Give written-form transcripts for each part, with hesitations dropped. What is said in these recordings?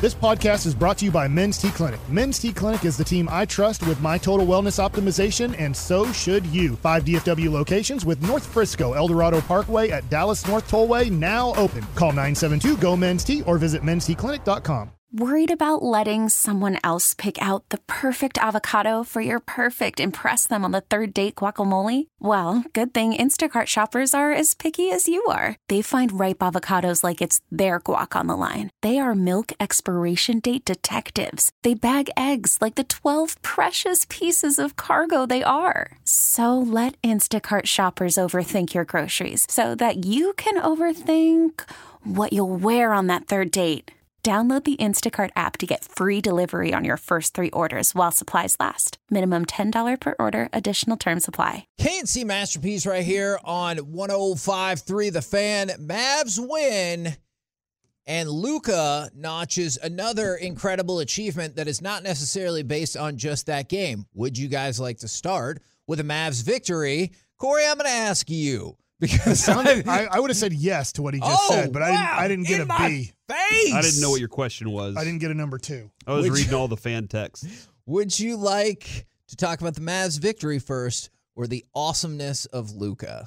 This podcast is brought to you by Men's T Clinic. Men's T Clinic is the team I trust with my total wellness optimization, and so should you. 5 DFW locations with North Frisco, El Dorado Parkway at Dallas North Tollway now open. Call 972-GO-MEN'S-T or visit mensteclinic.com. Worried about letting someone else pick out the perfect avocado for your perfect impress them on the third date guacamole? Well, good thing Instacart shoppers are as picky as you are. They find ripe avocados like it's their guac on the line. They are milk expiration date detectives. They bag eggs like the 12 precious pieces of cargo they are. So let Instacart shoppers overthink your groceries so that you can overthink what you'll wear on that third date. Download the Instacart app to get free delivery on your first 3 orders while supplies last. Minimum $10 per order. Additional terms apply. K&C Masterpiece right here on 105.3 The Fan. Mavs win, and Luka notches another incredible achievement that is not necessarily based on just that game. Would you guys like to start with a Mavs victory? Corey, I'm going to ask you. Because I would have said yes to what he just said, but wow, I didn't get a B. Face. I didn't know what your question was. I didn't get a number 2. I was reading all the fan texts. Would you like to talk about the Mavs victory first or the awesomeness of Luka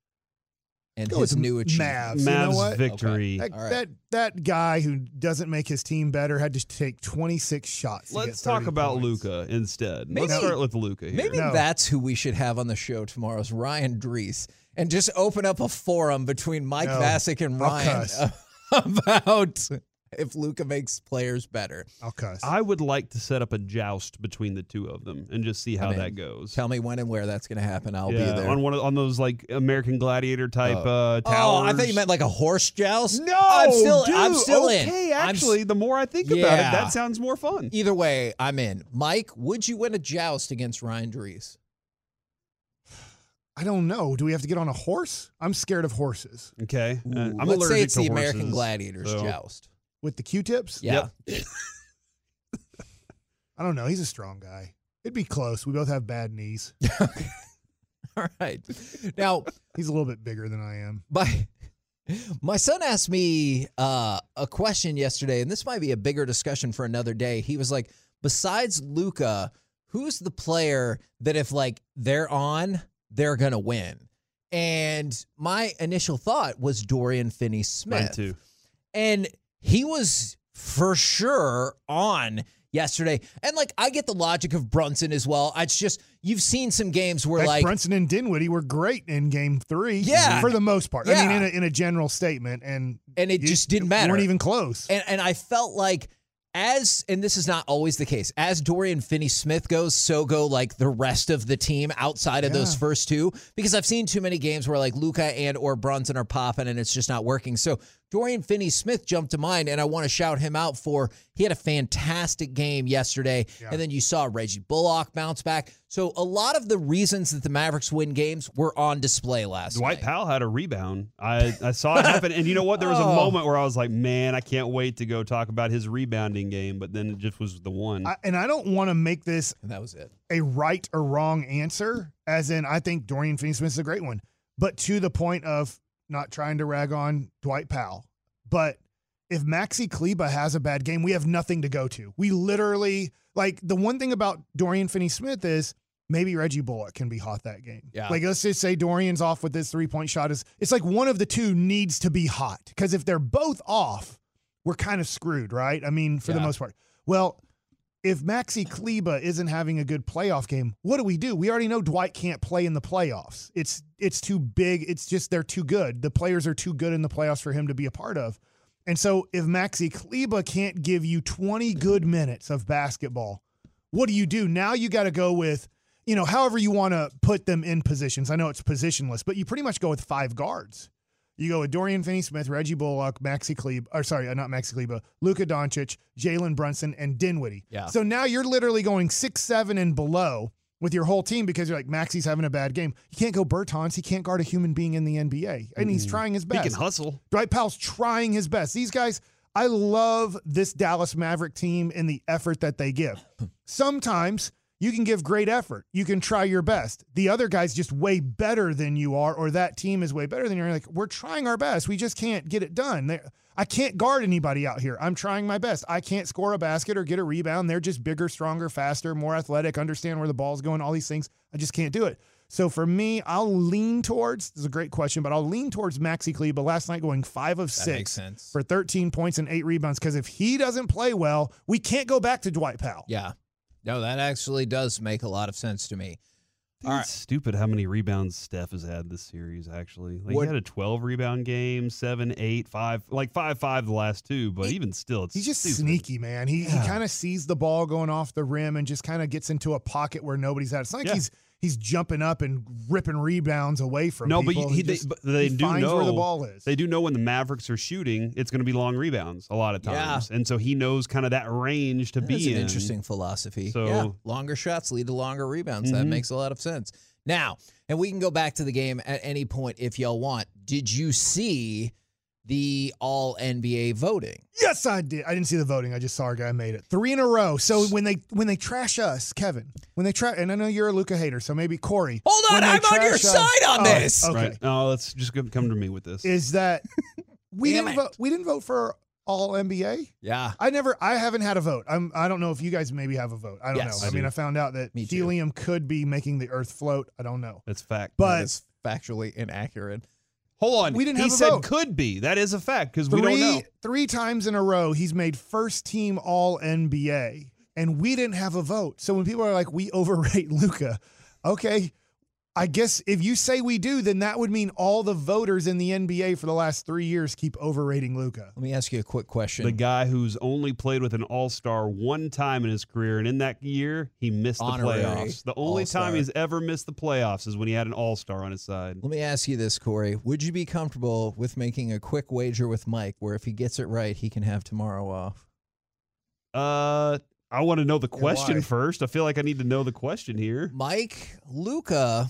and his new achievement? Mavs. You know Mavs what? victory. Okay. That guy who doesn't make his team better had to take 26 shots. Let's talk about Luka instead. Maybe- Let's start with Luka here. Maybe that's who we should have on the show tomorrow is Ryan Dries and just open up a forum between Mike Vasek and Ryan about if Luka makes players better. I'll cuss. I would like to set up a joust between the two of them and just see how that goes. Tell me when and where that's going to happen. I'll be there. On those like American Gladiator type towers. Oh, I thought you meant like a horse joust. No, I'm still in. Okay, actually, the more I think about it, that sounds more fun. Either way, I'm in. Mike, would you win a joust against Ryan Dries? I don't know. Do we have to get on a horse? I'm scared of horses. Okay. I'm Let's allergic say it's to the horses, American Gladiators so. joust. With the Q-tips? Yeah. I don't know. He's a strong guy. It'd be close. We both have bad knees. All right. Now, he's a little bit bigger than I am. My son asked me a question yesterday, and this might be a bigger discussion for another day. He was like, besides Luka, who's the player that if like they're on, they're going to win? And my initial thought was Dorian Finney-Smith. Mine too. And he was for sure on yesterday. And like, I get the logic of Brunson as well. It's just, you've seen some games where like Brunson and Dinwiddie were great in game 3. Yeah. For the most part. Yeah. I mean, in a general statement. And it just didn't matter. Weren't even close. And I felt like and this is not always the case, as Dorian Finney-Smith goes, so go like the rest of the team outside of those first two, because I've seen too many games where like Luka and or Brunson are popping and it's just not working. So Dorian Finney-Smith jumped to mind, and I want to shout him out he had a fantastic game yesterday, and then you saw Reggie Bullock bounce back. So a lot of the reasons that the Mavericks win games were on display last Dwight night. Powell had a rebound. I saw it happen, and you know what? There was a moment where I was like, man, I can't wait to go talk about his rebounding game, but then it just was the one. I don't want to make this And that was it. a right or wrong answer, as in I think Dorian Finney-Smith is a great one, but to the point of not trying to rag on Dwight Powell. But if Maxi Kleber has a bad game, we have nothing to go to. We literally, like, the one thing about Dorian Finney-Smith is maybe Reggie Bullock can be hot that game. Yeah. Like, let's just say Dorian's off with this 3-point shot. It's like one of the two needs to be hot, because if they're both off, we're kind of screwed, right? I mean, for the most part. Well, if Maxi Kleber isn't having a good playoff game, what do? We already know Dwight can't play in the playoffs. It's too big. It's just they're too good. The players are too good in the playoffs for him to be a part of. And so if Maxi Kleber can't give you 20 good minutes of basketball, what do? Now you got to go with, however you want to put them in positions. I know it's positionless, but you pretty much go with 5 guards. You go with Dorian Finney-Smith, Reggie Bullock, Maxi Kleber, not Maxi Kleber, Luka Doncic, Jalen Brunson, and Dinwiddie. Yeah. So now you're literally going 6, 7, and below with your whole team, because you're like, Maxi's having a bad game. You can't go Bertans. He can't guard a human being in the NBA. And he's trying his best. He can hustle. Dwight Powell's trying his best. These guys, I love this Dallas Maverick team and the effort that they give. Sometimes you can give great effort. You can try your best. The other guy's just way better than you are, or that team is way better than you are. Like, we're trying our best. We just can't get it done. I can't guard anybody out here. I'm trying my best. I can't score a basket or get a rebound. They're just bigger, stronger, faster, more athletic, understand where the ball's going, all these things. I just can't do it. So for me, I'll lean towards, this is a great question, but I'll lean towards Maxi Kleber last night going 5 of 6 for 13 points and 8 rebounds. Because if he doesn't play well, we can't go back to Dwight Powell. Yeah. No, that actually does make a lot of sense to me. All right. It's stupid how many rebounds Steph has had this series, actually. Like, he had a 12-rebound game, 7, 8, 5, like 5 the last 2, but even still, it's he's just stupid. Sneaky, man. He kind of sees the ball going off the rim and just kind of gets into a pocket where nobody's at. It's not like he's jumping up and ripping rebounds away from people. But they do finds know where the ball is. They do know when the Mavericks are shooting, it's going to be long rebounds a lot of times. And so he knows kind of that range to be in. That's an interesting philosophy. So longer shots lead to longer rebounds. That makes a lot of sense. Now, and we can go back to the game at any point if y'all want. Did you see the All-NBA voting? Yes, I did. I didn't see the voting. I just saw our guy made it 3 in a row. So when they trash us, Kevin, when they trash, and I know you're a Luka hater, so maybe Corey. Hold on, I'm on your side on this. Okay. Right. No, let's just come to me with this. Is that we didn't vote for All-NBA? Yeah. I haven't had a vote. I don't know if you guys maybe have a vote. I don't know. I mean, I found out that helium could be making the Earth float. I don't know. That's fact. But it's factually inaccurate. Hold on. We didn't have a vote. He vote. said could be. That is a fact because we don't know. 3 times in a row, he's made first team All-NBA, and we didn't have a vote. So when people are like, we overrate Luka, okay, I guess if you say we do, then that would mean all the voters in the NBA for the last 3 years keep overrating Luka. Let me ask you a quick question. The guy who's only played with an All-Star one time in his career, and in that year, he missed the playoffs. The only time he's ever missed the playoffs is when he had an All-Star on his side. Let me ask you this, Corey. Would you be comfortable with making a quick wager with Mike where if he gets it right, he can have tomorrow off? I want to know the question first. I feel like I need to know the question here. Mike, Luka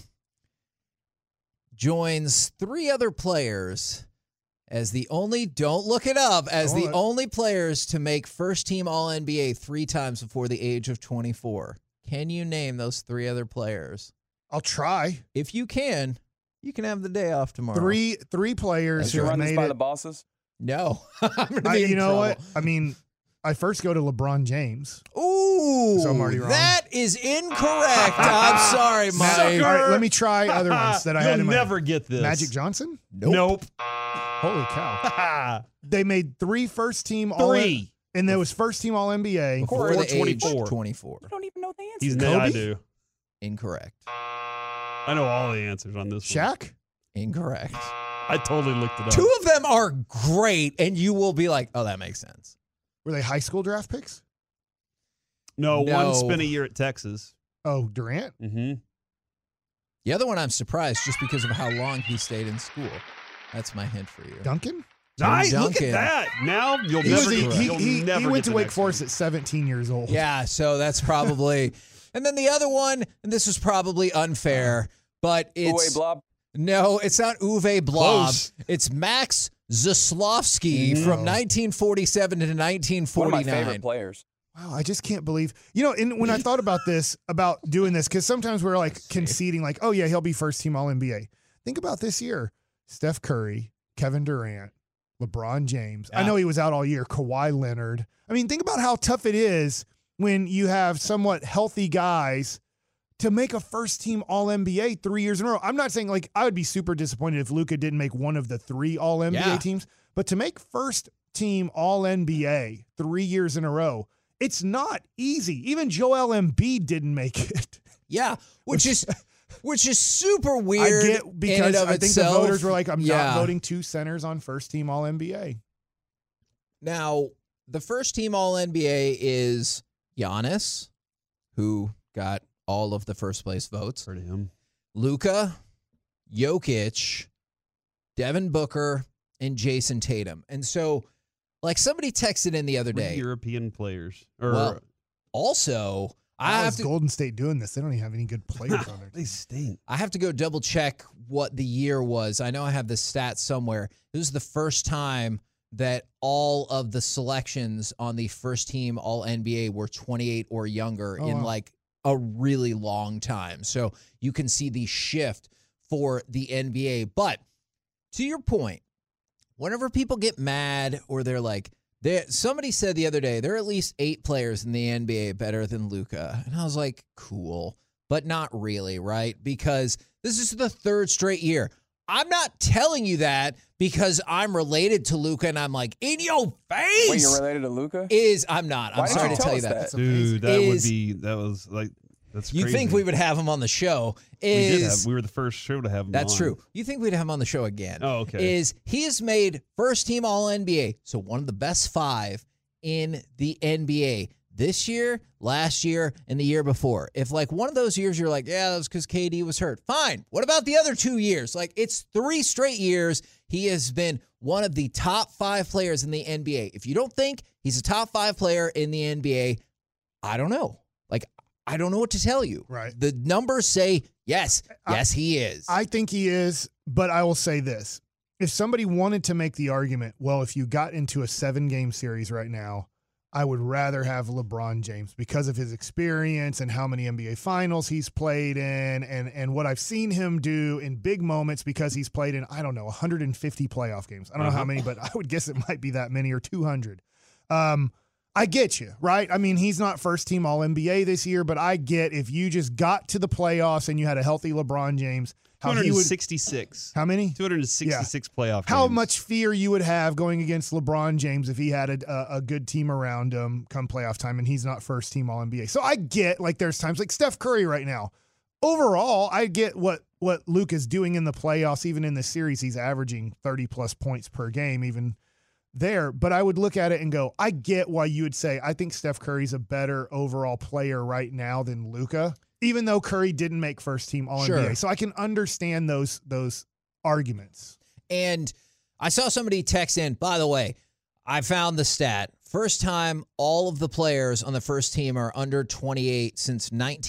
joins 3 other players as the only, don't look it up, as the only players to make first team All-NBA 3 times before the age of 24. Can you name those 3 other players? I'll try. If you can, you can have the day off tomorrow. Three players who have made by it. the bosses? No. You know what? I mean, I first go to LeBron James. Ooh, so I'm already wrong. That is incorrect. I'm sorry, Mike. All right, let me try other ones that I had in my never get this. Magic Johnson? Nope. Holy cow. They made 3 first team 3. And there was first team All-NBA. Before the age 24. I don't even know the answer. He's Kobe? I do. Incorrect. I know all the answers on this one. Shaq? Incorrect. I totally looked it up. 2 of them are great, and you will be like, oh, that makes sense. Were they high school draft picks? No, one spent a year at Texas. Oh, Durant? Mm-hmm. The other one I'm surprised just because of how long he stayed in school. That's my hint for you. Duncan? Nice. Look at that. Now you'll never he went to Wake Forest at 17 years old. Yeah, so that's probably. And then the other one, and this is probably unfair, but it's. Uwe Blob? No, it's not Uwe Blob. Close. It's Max Zaslavsky from 1947 to 1949. One of my favorite players. Wow, I just can't believe. When I thought about this, about doing this, because sometimes we're like conceding, like, oh, yeah, he'll be first team All-NBA. Think about this year. Steph Curry, Kevin Durant, LeBron James. Yeah. I know he was out all year. Kawhi Leonard. I mean, think about how tough it is when you have somewhat healthy guys to make a first-team All-NBA 3 years in a row. I'm not saying, like, I would be super disappointed if Luka didn't make one of the 3 All-NBA teams, but to make first-team All-NBA 3 years in a row, it's not easy. Even Joel Embiid didn't make it. Yeah, which is super weird. I get, because I think the voters were like, I'm not voting 2 centers on first-team All-NBA. Now, the first-team All-NBA is Giannis, who got all of the first place votes. Heard of him. Luka, Jokic, Devin Booker, and Jason Tatum. And so, like, somebody texted in the other day. European players. Also, I have Golden State doing this. They don't even have any good players on their team. They stink. I have to go double check what the year was. I know I have the stats somewhere. This was the first time that all of the selections on the first team All-NBA were 28 or younger a really long time. So you can see the shift for the NBA. But to your point, whenever people get mad or they're like, somebody said the other day, there are at least 8 players in the NBA better than Luka. And I was like, cool, but not really, right? Because this is the 3rd straight year. I'm not telling you that because I'm related to Luka and I'm like, in your face. Wait, you're related to Luka? I'm not. I'm sorry to tell you that. Dude, that was like, that's crazy. You think we would have him on the show. We were the first show to have him That's on. true. You think we'd have him on the show again. Oh, okay. He has made first team All-NBA, so one of the best 5 in the NBA this year, last year, and the year before. If like one of those years you're like, yeah, that was because KD was hurt. Fine. What about the other 2 years? Like it's 3 straight years. He has been one of the top 5 players in the NBA. If you don't think he's a top 5 player in the NBA, I don't know. Like, I don't know what to tell you. Right. The numbers say yes. Yes, he is. I think he is, but I will say this. If somebody wanted to make the argument, well, if you got into a 7-game series right now, I would rather have LeBron James because of his experience and how many NBA finals he's played in and what I've seen him do in big moments because he's played in, 150 playoff games. I don't know how many, but I would guess it might be that many or 200. I get you, right? I mean, he's not first team All-NBA this year, but I get if you just got to the playoffs and you had a healthy LeBron James, how 266. How many? 266 playoff games. How much fear you would have going against LeBron James if he had a good team around him come playoff time and he's not first team All-NBA. So I get, like, there's times like Steph Curry right now. Overall, I get what Luke is doing in the playoffs. Even in the series, he's averaging 30-plus points per game, even there. But I would look at it and go, I get why you would say, I think Steph Curry's a better overall player right now than Luka, even though Curry didn't make first team All-NBA. Sure. So I can understand those arguments. And I saw somebody text in, by the way, I found the stat. First time all of the players on the first team are under 28 since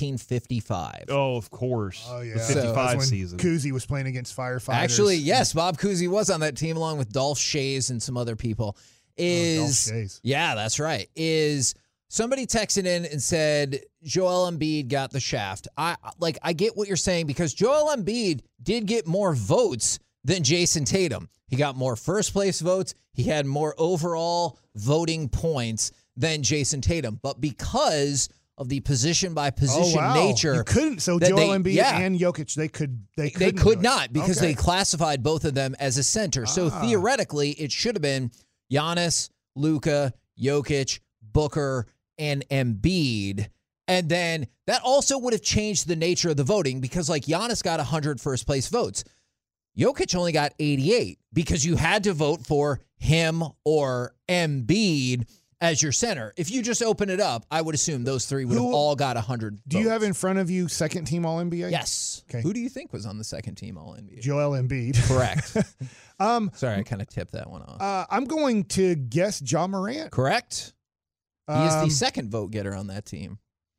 1955. Oh, of course. Oh, yeah. The 55 season. Cousy was playing against firefighters. Actually, yes, Bob Cousy was on that team along with Dolph Schayes and some other people. Dolph Schayes. Yeah, that's right. Somebody texted in and said Joel Embiid got the shaft. I get what you're saying because Joel Embiid did get more votes than Jason Tatum. He got more first place votes. He had more overall voting points than Jason Tatum. But because of the position by position nature, you couldn't. So Joel Embiid and Jokic, they could not because they classified both of them as a center. So theoretically, it should have been Giannis, Luka, Jokic, Booker, and Embiid. And then that also would have changed the nature of the voting because like Giannis got 100 first place votes. Jokic only got 88 because you had to vote for him or Embiid as your center. If you just open it up, I would assume those 3 would have all got 100 Do you have in front of you second team All-NBA? Yes. Okay. Who do you think was on the second team All-NBA? Joel Embiid. Correct. Sorry, I kind of tipped that one off. I'm going to guess Ja Morant. Correct. He is the second vote getter on that team.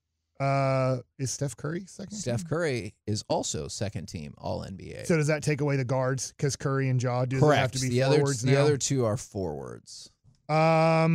Is Steph Curry second? Steph Curry is also second team All-NBA. So does that take away the guards because Curry and Ja do have to be forwards now? The other 2 are forwards. Help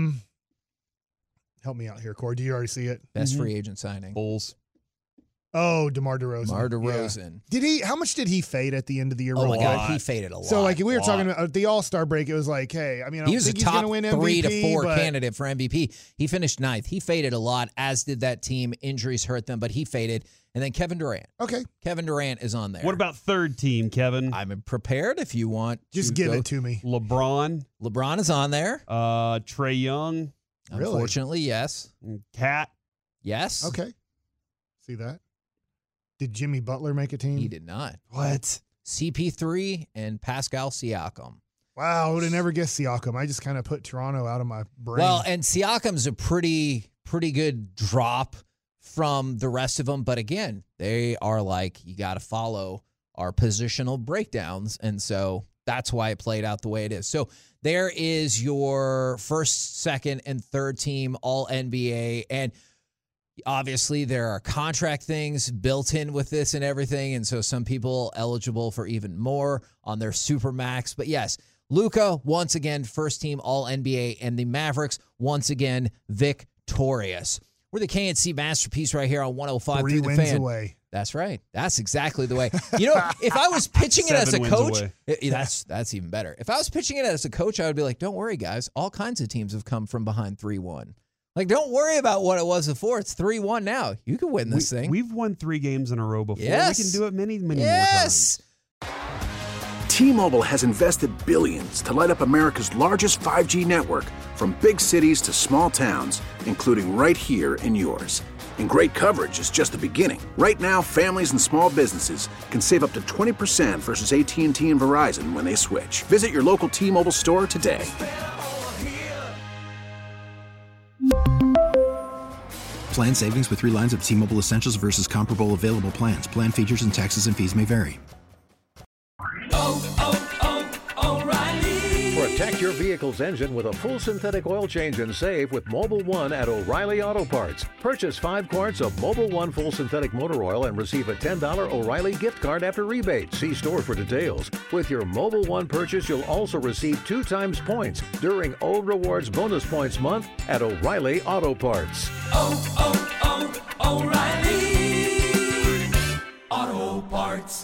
me out here, Corey. Do you already see it? Best free agent signing. Bulls. Oh, DeMar DeRozan. DeMar DeRozan. Yeah. How much did he fade at the end of the year? Oh, my God. He faded a lot. So, like, we were talking about the All-Star break. It was like, hey, I mean, he was a top win 3 MVP, to 4 candidate for MVP. He finished 9th. He faded a lot, as did that team. Injuries hurt them, but he faded. And then Kevin Durant. Okay. Kevin Durant is on there. What about third team, Kevin? I'm prepared if you want. Just give it to me. LeBron. LeBron is on there. Trae Young. Really? Unfortunately, yes. Cat. Yes. Okay. See that? Did Jimmy Butler make a team? He did not. What? CP3 and Pascal Siakam. Wow, I would have never guessed Siakam. I just kind of put Toronto out of my brain. Well, and Siakam's a pretty good drop from the rest of them. But again, they are like, you got to follow our positional breakdowns. And so that's why it played out the way it is. So there is your first, second, and third team All-NBA. And obviously, there are contract things built in with this and everything, and so some people eligible for even more on their Supermax. But yes, Luka, once again, first-team All-NBA, and the Mavericks, once again, victorious. We're the KNC Masterpiece right here on 105.3 The Fan. 3 wins away. That's right. That's exactly the way. If I was pitching it as a coach, that's even better. If I was pitching it as a coach, I would be like, don't worry, guys. All kinds of teams have come from behind 3-1. Like, don't worry about what it was before. It's 3-1 now. You can win this thing. We've won 3 games in a row before. Yes. We can do it many more times. T-Mobile has invested billions to light up America's largest 5G network, from big cities to small towns, including right here in yours. And great coverage is just the beginning. Right now, families and small businesses can save up to 20% versus AT&T and Verizon when they switch. Visit your local T-Mobile store today. Plan savings with 3 lines of T-Mobile Essentials versus comparable available plans. Plan features and taxes and fees may vary. O'Reilly. Protect your vehicle's engine with a full synthetic oil change and save with Mobil 1 at O'Reilly Auto Parts. Purchase 5 quarts of Mobil 1 full synthetic motor oil and receive a $10 O'Reilly gift card after rebate. See store for details. With your Mobil 1 purchase, you'll also receive 2 times points during O Rewards Bonus Points Month at O'Reilly Auto Parts. O'Reilly Auto Parts.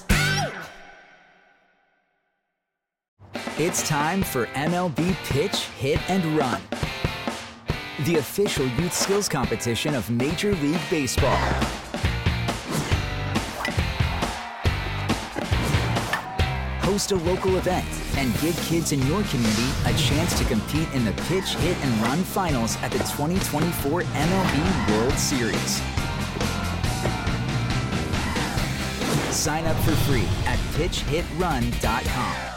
It's time for MLB Pitch, Hit, and Run, the official youth skills competition of Major League Baseball. Host a local event and give kids in your community a chance to compete in the Pitch, Hit, and Run finals at the 2024 MLB World Series. Sign up for free at pitchhitrun.com.